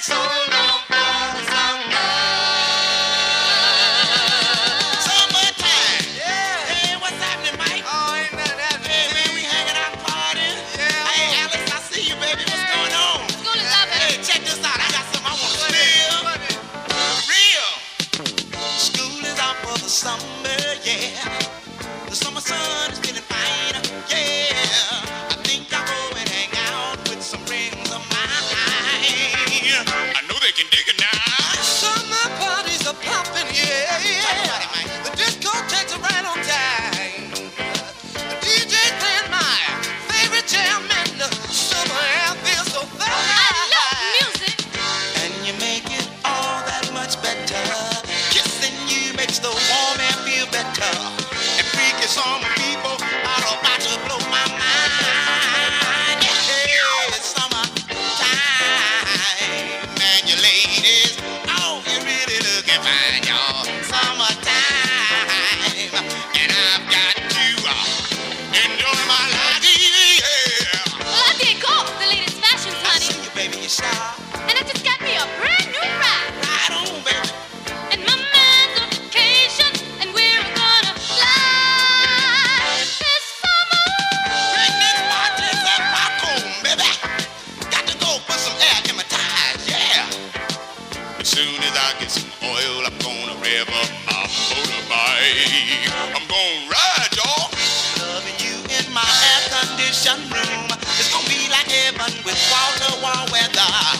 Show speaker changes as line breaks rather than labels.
So long for the summer. Summertime.
Yeah.
Hey, what's happening, Mike?
Oh, ain't nothing happening.
Hey, man, we hanging out partying.
Yeah.
Hey, Alice, I see you, baby. What's going on?
School is up.
Hey, check this out. I got something I want to spill. Real. School is out for the summer, yeah. The summer sun is getting finer, yeah. I think I'll go and hang out with some friends of mine. I know they can dig it now.
Summer parties are popping, yeah.
Talk about it, Mike.
The discotheques are right on time. The DJ's playing my favorite jam, and the summer air feels so fine.
I love music.
And you make it all that much better. Kissing you makes the warm air feel better. And freaky summer people are about to blow my mind. Yeah, it's summertime. Man, you ladies, oh, you're really looking fine, y'all. Summertime. And I've got to enjoy my life, yeah.
Well, I did go the latest fashions,
I
honey.
see you, baby, you sharp.
And I just got me a brand new ride.
Right on, baby.
And my man's on vacation, and we're gonna fly this summer.
Bring this bottles up back home, baby. Got to go put some air in my tires, yeah. As soon as I get some oil, I'm gonna rev up my motorbike. I'm gonna ride, y'all. Loving you in my air-conditioned room. It's gonna be like heaven with wall-to-wall weather.